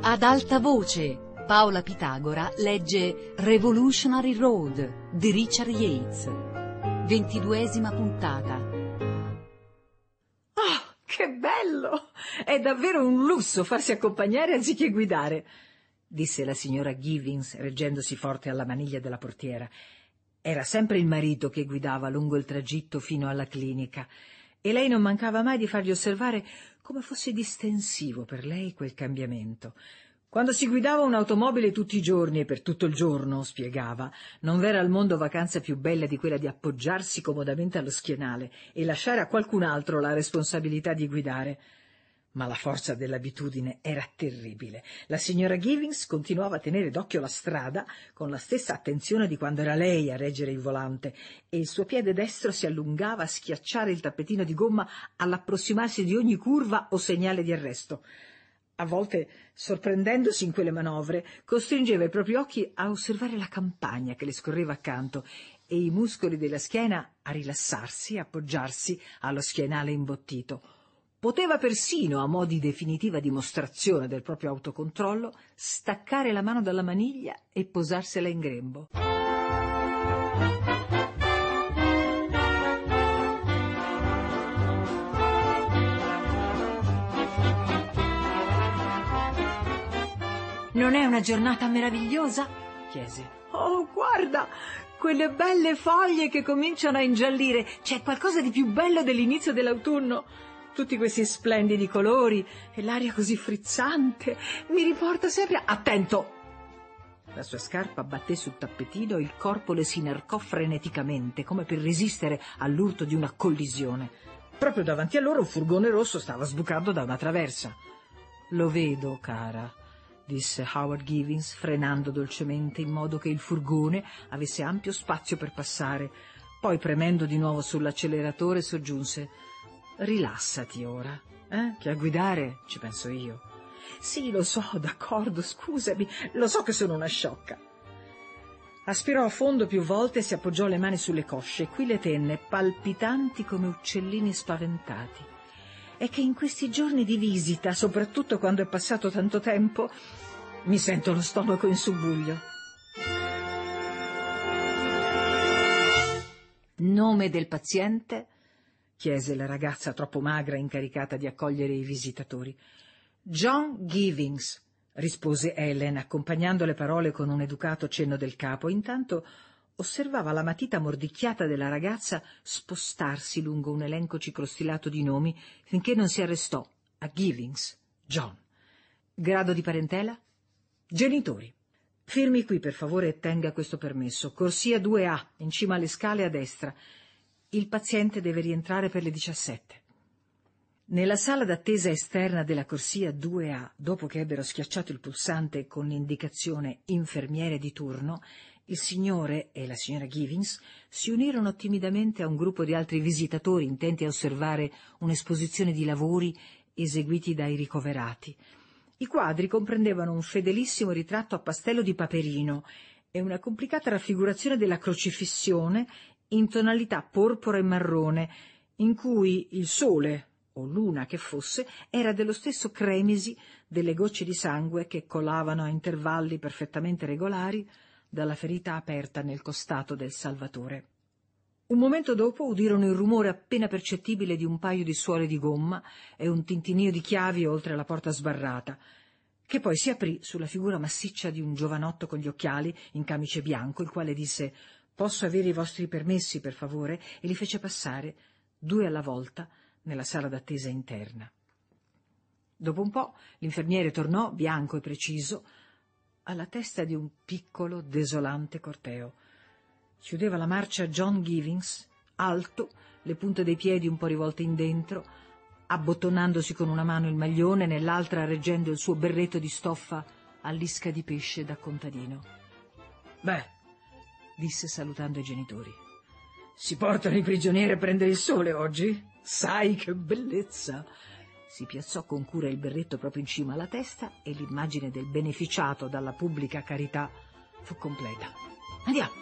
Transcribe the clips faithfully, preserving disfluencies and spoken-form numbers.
Ad alta voce, Paola Pitagora legge Revolutionary Road di Richard Yates. Ventiduesima puntata. Oh, che bello! È davvero un lusso farsi accompagnare anziché guidare, disse la signora Givings, reggendosi forte alla maniglia della portiera. Era sempre il marito che guidava lungo il tragitto fino alla clinica, e lei non mancava mai di fargli osservare come fosse distensivo per lei quel cambiamento. Quando si guidava un'automobile tutti i giorni e per tutto il giorno, spiegava, non v'era al mondo vacanza più bella di quella di appoggiarsi comodamente allo schienale e lasciare a qualcun altro la responsabilità di guidare. Ma la forza dell'abitudine era terribile. La signora Givings continuava a tenere d'occhio la strada con la stessa attenzione di quando era lei a reggere il volante, e il suo piede destro si allungava a schiacciare il tappetino di gomma all'approssimarsi di ogni curva o segnale di arresto. A volte, sorprendendosi in quelle manovre, costringeva i propri occhi a osservare la campagna che le scorreva accanto e i muscoli della schiena a rilassarsi e appoggiarsi allo schienale imbottito. Poteva persino, a mo' di definitiva dimostrazione del proprio autocontrollo, staccare la mano dalla maniglia e posarsela in grembo. Non è una giornata meravigliosa? Chiese. Oh, guarda, quelle belle foglie che cominciano a ingiallire. C'è qualcosa di più bello dell'inizio dell'autunno. Tutti questi splendidi colori e l'aria così frizzante mi riporta sempre... Attento! La sua scarpa batté sul tappetino e il corpo le si inarcò freneticamente, come per resistere all'urto di una collisione. Proprio davanti a loro un furgone rosso stava sbucando da una traversa. «Lo vedo, cara», disse Howard Givings, frenando dolcemente in modo che il furgone avesse ampio spazio per passare. Poi, premendo di nuovo sull'acceleratore, soggiunse: «Rilassati ora, eh? Che a guidare ci penso io». «Sì, lo so, d'accordo, scusami, lo so che sono una sciocca». Aspirò a fondo più volte e si appoggiò le mani sulle cosce, e qui le tenne, palpitanti come uccellini spaventati. È che in questi giorni di visita, soprattutto quando è passato tanto tempo, mi sento lo stomaco in subbuglio. Nome del paziente? Chiese la ragazza troppo magra incaricata di accogliere i visitatori. John Givings, rispose Ellen, accompagnando le parole con un educato cenno del capo. Intanto osservava la matita mordicchiata della ragazza spostarsi lungo un elenco ciclostilato di nomi finché non si arrestò a Givings, John. Grado di parentela? Genitori. Firmi qui, per favore, e tenga questo permesso. Corsia due A, in cima alle scale a destra. Il paziente deve rientrare per le diciassette. Nella sala d'attesa esterna della corsia due A, dopo che ebbero schiacciato il pulsante con l'indicazione infermiere di turno, il signore e la signora Givings si unirono timidamente a un gruppo di altri visitatori intenti a osservare un'esposizione di lavori eseguiti dai ricoverati. I quadri comprendevano un fedelissimo ritratto a pastello di Paperino e una complicata raffigurazione della crocifissione in tonalità porpora e marrone, in cui il sole, o luna che fosse, era dello stesso cremisi delle gocce di sangue che colavano a intervalli perfettamente regolari dalla ferita aperta nel costato del Salvatore. Un momento dopo udirono il rumore appena percettibile di un paio di suole di gomma e un tintinnio di chiavi oltre la porta sbarrata, che poi si aprì sulla figura massiccia di un giovanotto con gli occhiali in camice bianco, il quale disse: «Posso avere i vostri permessi, per favore?» e li fece passare, due alla volta, nella sala d'attesa interna. Dopo un po' l'infermiere tornò, bianco e preciso, alla testa di un piccolo, desolante corteo. Chiudeva la marcia John Givings, alto, le punte dei piedi un po' rivolte in dentro, abbottonandosi con una mano il maglione, nell'altra reggendo il suo berretto di stoffa all'isca di pesce da contadino. «Beh», disse salutando i genitori, «si portano i prigionieri a prendere il sole oggi? Sai che bellezza!» Si piazzò con cura il berretto proprio in cima alla testa e l'immagine del beneficiato dalla pubblica carità fu completa. «Andiamo!»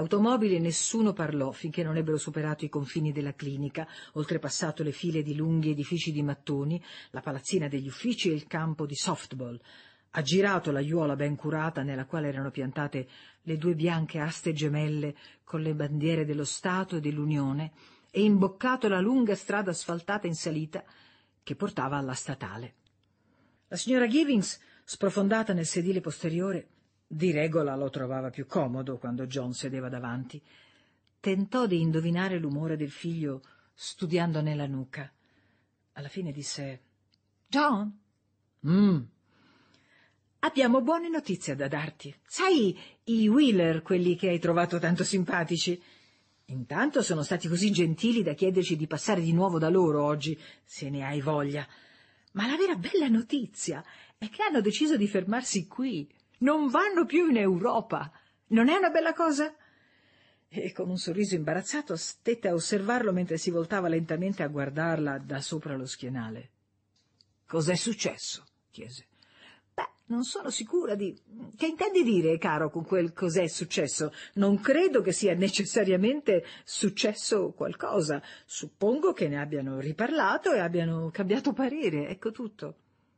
Dell'automobile nessuno parlò finché non ebbero superato i confini della clinica, oltrepassato le file di lunghi edifici di mattoni, la palazzina degli uffici e il campo di softball, aggirato l'aiuola ben curata nella quale erano piantate le due bianche aste gemelle con le bandiere dello Stato e dell'Unione, e imboccato la lunga strada asfaltata in salita che portava alla statale. La signora Givings, sprofondata nel sedile posteriore, di regola lo trovava più comodo quando John sedeva davanti, tentò di indovinare l'umore del figlio studiando nella nuca. Alla fine disse: «John? Mm. Abbiamo buone notizie da darti. Sai i Wheeler, quelli che hai trovato tanto simpatici? Intanto sono stati così gentili da chiederci di passare di nuovo da loro oggi, se ne hai voglia. Ma la vera bella notizia è che hanno deciso di fermarsi qui. Non vanno più in Europa. Non è una bella cosa?» E con un sorriso imbarazzato stette a osservarlo mentre si voltava lentamente a guardarla da sopra lo schienale. «Cos'è successo?» chiese. «Beh, non sono sicura di... Che intendi dire, caro, con quel cos'è successo? Non credo che sia necessariamente successo qualcosa. Suppongo che ne abbiano riparlato e abbiano cambiato parere, ecco tutto».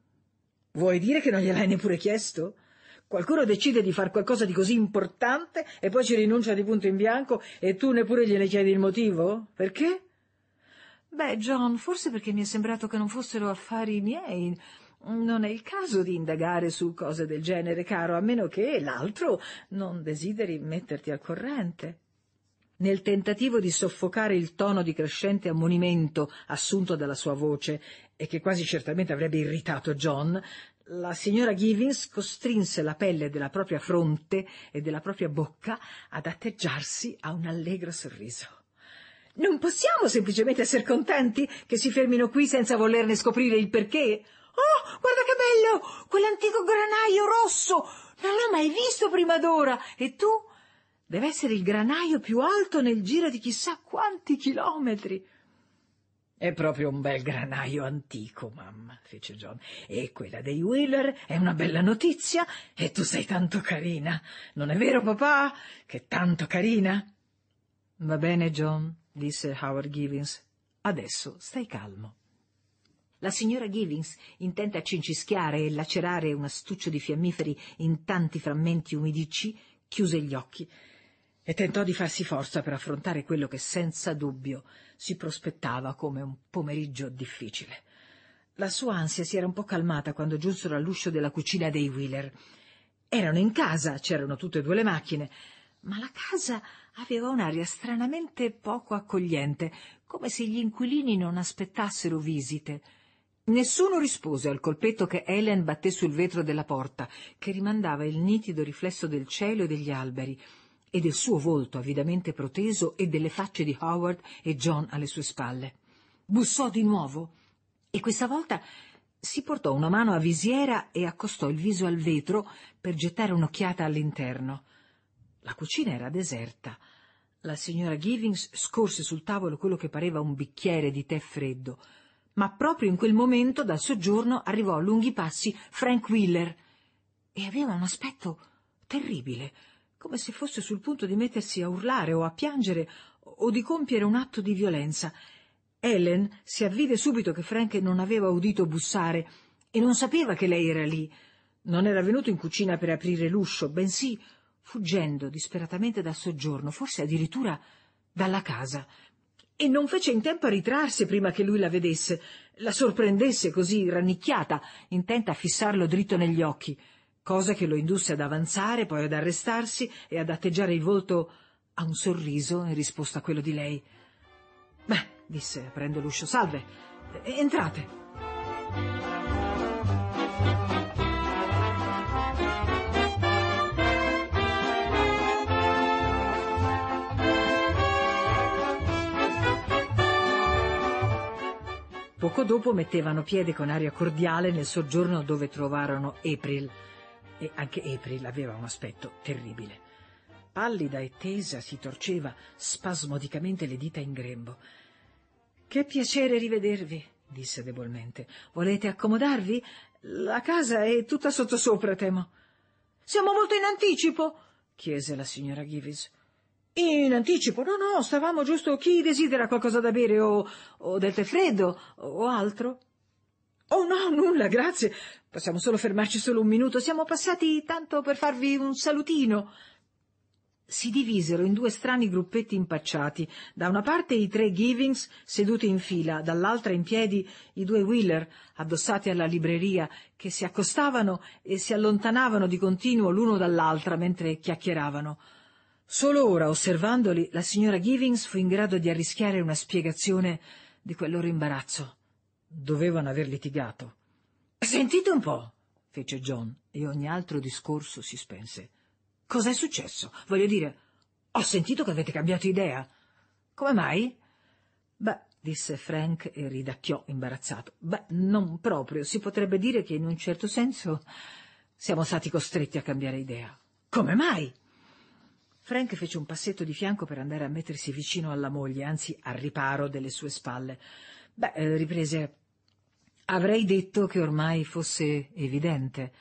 «Vuoi dire che non gliel'hai neppure chiesto? Qualcuno decide di far qualcosa di così importante e poi ci rinuncia di punto in bianco e tu neppure gliene chiedi il motivo? Perché?» «Beh, John, forse perché mi è sembrato che non fossero affari miei. Non è il caso di indagare su cose del genere, caro, a meno che l'altro non desideri metterti al corrente». Nel tentativo di soffocare il tono di crescente ammonimento assunto dalla sua voce e che quasi certamente avrebbe irritato John, la signora Givings costrinse la pelle della propria fronte e della propria bocca ad atteggiarsi a un allegro sorriso. «Non possiamo semplicemente essere contenti che si fermino qui senza volerne scoprire il perché? Oh, guarda che bello! Quell'antico granaio rosso! Non l'ho mai visto prima d'ora! E tu? Deve essere il granaio più alto nel giro di chissà quanti chilometri!» «È proprio un bel granaio antico, mamma», fece John. «E quella dei Wheeler è una bella notizia, e tu sei tanto carina. Non è vero, papà, che tanto carina?» «Va bene, John», disse Howard Givings. «Adesso stai calmo». La signora Givings, intenta a cincischiare e lacerare un astuccio di fiammiferi in tanti frammenti umidicci, chiuse gli occhi e tentò di farsi forza per affrontare quello che senza dubbio si prospettava come un pomeriggio difficile. La sua ansia si era un po' calmata quando giunsero all'uscio della cucina dei Wheeler. Erano in casa, c'erano tutte e due le macchine, ma la casa aveva un'aria stranamente poco accogliente, come se gli inquilini non aspettassero visite. Nessuno rispose al colpetto che Helen batté sul vetro della porta, che rimandava il nitido riflesso del cielo e degli alberi, e del suo volto avidamente proteso e delle facce di Howard e John alle sue spalle. Bussò di nuovo e questa volta si portò una mano a visiera e accostò il viso al vetro per gettare un'occhiata all'interno. La cucina era deserta. La signora Givings scorse sul tavolo quello che pareva un bicchiere di tè freddo, ma proprio in quel momento dal soggiorno arrivò a lunghi passi Frank Wheeler e aveva un aspetto terribile, come se fosse sul punto di mettersi a urlare o a piangere o di compiere un atto di violenza. Helen si avvide subito che Frank non aveva udito bussare e non sapeva che lei era lì. Non era venuto in cucina per aprire l'uscio, bensì fuggendo disperatamente dal soggiorno, forse addirittura dalla casa. E non fece in tempo a ritrarsi prima che lui la vedesse, la sorprendesse così rannicchiata, intenta a fissarlo dritto negli occhi, cosa che lo indusse ad avanzare, poi ad arrestarsi e ad atteggiare il volto a un sorriso in risposta a quello di lei. «Beh», disse, aprendo l'uscio, «salve, entrate». Poco dopo mettevano piede con aria cordiale nel soggiorno dove trovarono April, e anche April aveva un aspetto terribile. Pallida e tesa si torceva spasmodicamente le dita in grembo. «Che piacere rivedervi», disse debolmente. «Volete accomodarvi? La casa è tutta sottosopra, temo». «Siamo molto in anticipo?» chiese la signora Givings. In anticipo? No, no, stavamo giusto... Chi desidera qualcosa da bere o, o del tè freddo o altro? Oh no, nulla, grazie. Possiamo solo fermarci solo un minuto. Siamo passati tanto per farvi un salutino. Si divisero in due strani gruppetti impacciati. Da una parte i tre Givings seduti in fila, dall'altra in piedi i due Wheeler addossati alla libreria, che si accostavano e si allontanavano di continuo l'uno dall'altra mentre chiacchieravano. Solo ora, osservandoli, la signora Givings fu in grado di arrischiare una spiegazione di quel loro imbarazzo. Dovevano aver litigato. «Sentite un po'», fece John, e ogni altro discorso si spense. «Cos'è successo? Voglio dire, ho sentito che avete cambiato idea. Come mai?» «Beh», disse Frank e ridacchiò imbarazzato. «Beh, non proprio. Si potrebbe dire che in un certo senso siamo stati costretti a cambiare idea». «Come mai?» Frank fece un passetto di fianco per andare a mettersi vicino alla moglie, anzi al riparo delle sue spalle. «Beh», eh, riprese, «avrei detto che ormai fosse evidente».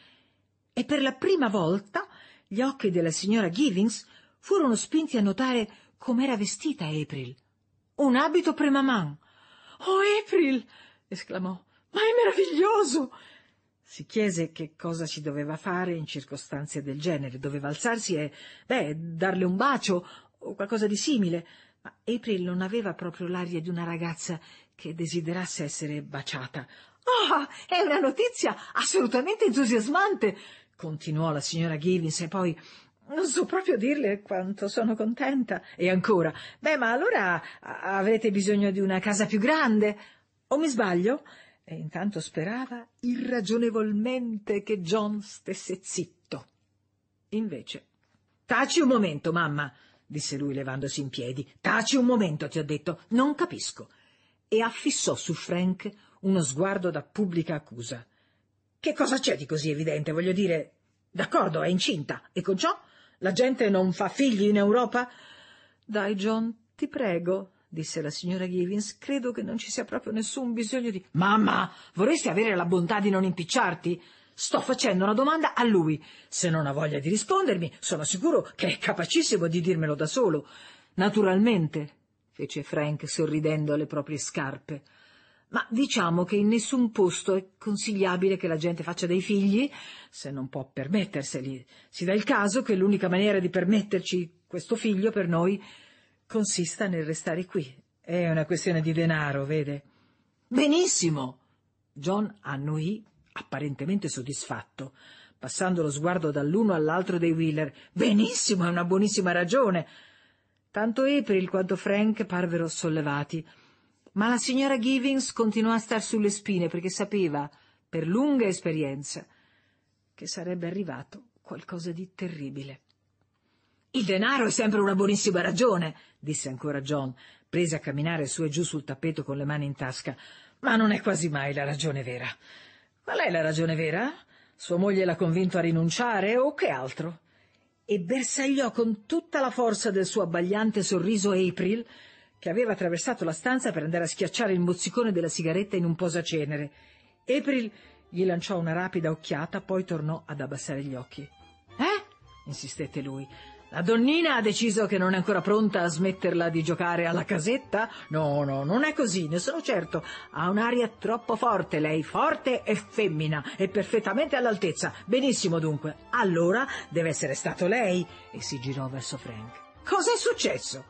E per la prima volta gli occhi della signora Givings furono spinti a notare com'era vestita April. Un abito premaman. «Oh, April!» esclamò. «Ma è meraviglioso!» Si chiese che cosa si doveva fare in circostanze del genere. Doveva alzarsi e, beh, darle un bacio o qualcosa di simile. Ma April non aveva proprio l'aria di una ragazza che desiderasse essere baciata. «Ah, è una notizia assolutamente entusiasmante!» continuò la signora Givings, e poi «non so proprio dirle quanto sono contenta». E ancora «beh, ma allora avete bisogno di una casa più grande, o mi sbaglio?» E intanto sperava irragionevolmente che John stesse zitto. Invece «taci un momento, mamma», disse lui levandosi in piedi. «Taci un momento, ti ho detto, non capisco». E affissò su Frank uno sguardo da pubblica accusa. «Che cosa c'è di così evidente? Voglio dire, d'accordo, è incinta, e con ciò la gente non fa figli in Europa?» «Dai, John, ti prego», disse la signora Givings, «credo che non ci sia proprio nessun bisogno di...» «Mamma, vorresti avere la bontà di non impicciarti? Sto facendo una domanda a lui. Se non ha voglia di rispondermi, sono sicuro che è capacissimo di dirmelo da solo». «Naturalmente», fece Frank sorridendo alle proprie scarpe. «Ma diciamo che in nessun posto è consigliabile che la gente faccia dei figli, se non può permetterseli. Si dà il caso che l'unica maniera di permetterci questo figlio per noi consista nel restare qui. È una questione di denaro, vede?» «Benissimo!» John annuì, apparentemente soddisfatto, passando lo sguardo dall'uno all'altro dei Wheeler. «Benissimo, è una buonissima ragione!» Tanto April quanto Frank parvero sollevati, ma la signora Givings continuò a star sulle spine perché sapeva, per lunga esperienza, che sarebbe arrivato qualcosa di terribile. «Il denaro è sempre una buonissima ragione», disse ancora John, prese a camminare su e giù sul tappeto con le mani in tasca, «ma non è quasi mai la ragione vera». «Qual è la ragione vera? Sua moglie l'ha convinto a rinunciare o che altro?» E bersagliò con tutta la forza del suo abbagliante sorriso April, che aveva attraversato la stanza per andare a schiacciare il mozzicone della sigaretta in un posacenere. April gli lanciò una rapida occhiata, poi tornò ad abbassare gli occhi. «Eh?» insistette lui. «La donnina ha deciso che non è ancora pronta a smetterla di giocare alla casetta? No, no, non è così, ne sono certo. Ha un'aria troppo forte lei, forte e femmina, e perfettamente all'altezza. Benissimo dunque. Allora deve essere stato lei». E si girò verso Frank. «Cos'è successo?»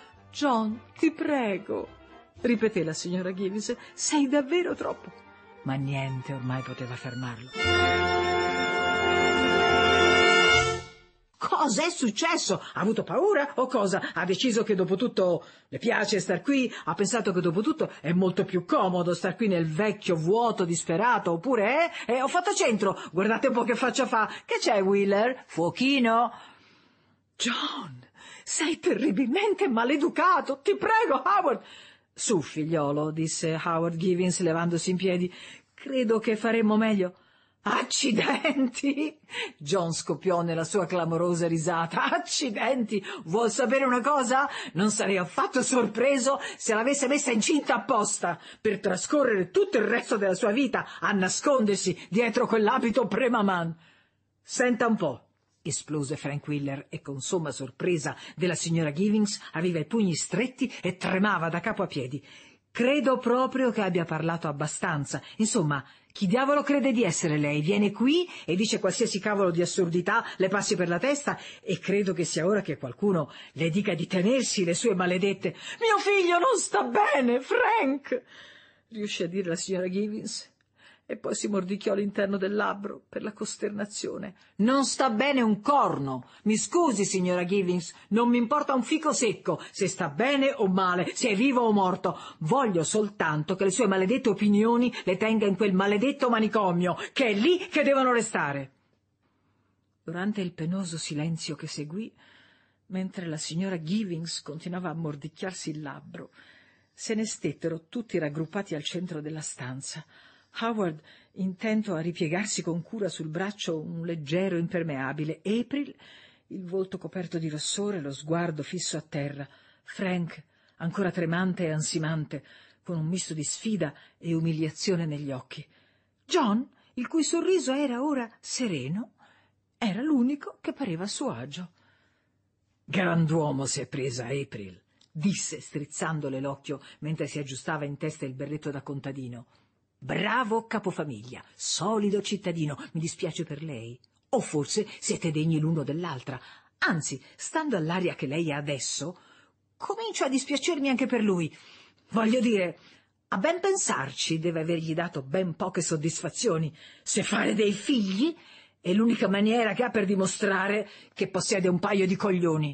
«John, ti prego», ripeté la signora Givings, «sei davvero troppo...» Ma niente ormai poteva fermarlo. «Cos'è successo? Ha avuto paura o cosa? Ha deciso che dopo tutto le piace star qui? Ha pensato che dopo tutto è molto più comodo star qui nel vecchio vuoto disperato? Oppure, eh? eh ho fatto centro, guardate un po' che faccia fa. Che c'è, Wheeler? Fuochino?» «John, sei terribilmente maleducato, ti prego, Howard!» «Su, figliolo», disse Howard Givings levandosi in piedi, «credo che faremmo meglio...» «Accidenti!» John scoppiò nella sua clamorosa risata. «Accidenti! Vuol sapere una cosa? Non sarei affatto sorpreso se l'avesse messa incinta apposta, per trascorrere tutto il resto della sua vita a nascondersi dietro quell'abito premaman. Senta un po'», esplose Frank Wheeler e con somma sorpresa della signora Givings aveva i pugni stretti e tremava da capo a piedi. Credo proprio che abbia parlato abbastanza. Insomma, chi diavolo crede di essere lei? Viene qui e dice qualsiasi cavolo di assurdità le passi per la testa e credo che sia ora che qualcuno le dica di tenersi le sue maledette. Mio figlio non sta bene, Frank! Riuscì a dire la signora Givings e poi si mordicchiò l'interno del labbro per la costernazione. Non sta bene un corno. Mi scusi, signora Givings, non mi importa un fico secco se sta bene o male, se è vivo o morto. Voglio soltanto che le sue maledette opinioni le tenga in quel maledetto manicomio, che è lì che devono restare. Durante il penoso silenzio che seguì, mentre la signora Givings continuava a mordicchiarsi il labbro, se ne stettero tutti raggruppati al centro della stanza. Howard, intento a ripiegarsi con cura sul braccio un leggero impermeabile, April, il volto coperto di rossore, lo sguardo fisso a terra, Frank, ancora tremante e ansimante, con un misto di sfida e umiliazione negli occhi. John, il cui sorriso era ora sereno, era l'unico che pareva a suo agio. «Grand'uomo si è presa, April», disse strizzandole l'occhio mentre si aggiustava in testa il berretto da contadino. «Bravo capofamiglia, solido cittadino, mi dispiace per lei. O forse siete degni l'uno dell'altra. Anzi, stando all'aria che lei ha adesso, comincio a dispiacermi anche per lui. Voglio dire, a ben pensarci deve avergli dato ben poche soddisfazioni. Se fare dei figli è l'unica maniera che ha per dimostrare che possiede un paio di coglioni».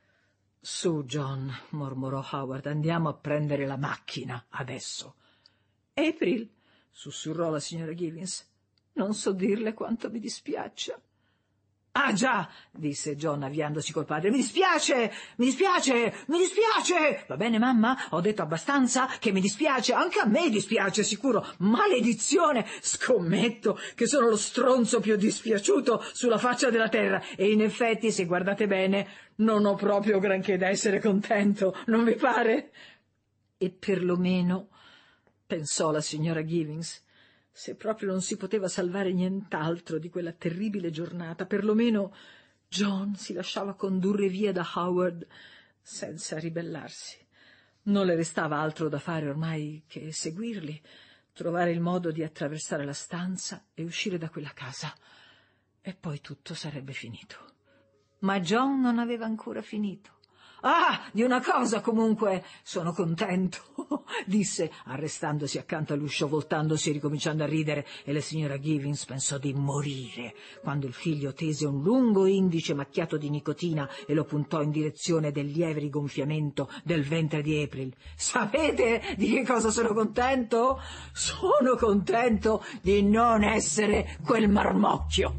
«Su, John», mormorò Howard, «andiamo a prendere la macchina adesso». «April», sussurrò la signora Givings, «non so dirle quanto mi dispiace». «Ah già», disse John avviandosi col padre, «mi dispiace, mi dispiace, mi dispiace». «Va bene, mamma, ho detto abbastanza che mi dispiace, anche a me dispiace, sicuro. Maledizione, scommetto che sono lo stronzo più dispiaciuto sulla faccia della terra e in effetti, se guardate bene, non ho proprio granché da essere contento, non vi pare?» «E perlomeno», pensò la signora Givings, se proprio non si poteva salvare nient'altro di quella terribile giornata, perlomeno John si lasciava condurre via da Howard senza ribellarsi. Non le restava altro da fare ormai che seguirli, trovare il modo di attraversare la stanza e uscire da quella casa, e poi tutto sarebbe finito. Ma John non aveva ancora finito. «Ah, di una cosa comunque sono contento», disse, arrestandosi accanto all'uscio, voltandosi e ricominciando a ridere, e la signora Givings pensò di morire quando il figlio tese un lungo indice macchiato di nicotina e lo puntò in direzione del lieve rigonfiamento del ventre di April. «Sapete di che cosa sono contento? Sono contento di non essere quel marmocchio».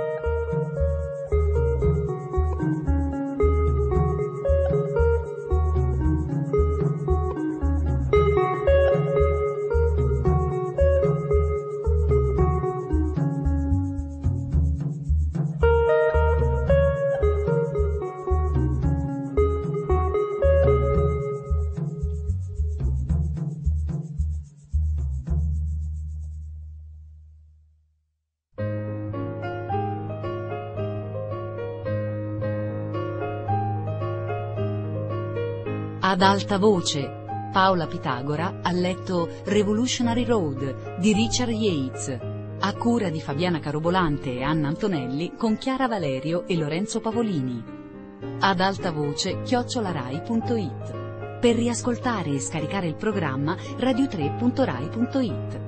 Ad alta voce, Paola Pitagora ha letto Revolutionary Road di Richard Yates, a cura di Fabiana Carobolante e Anna Antonelli con Chiara Valerio e Lorenzo Pavolini. Ad alta voce chiocciola-rai punto it. Per riascoltare e scaricare il programma radio tre punto rai punto it.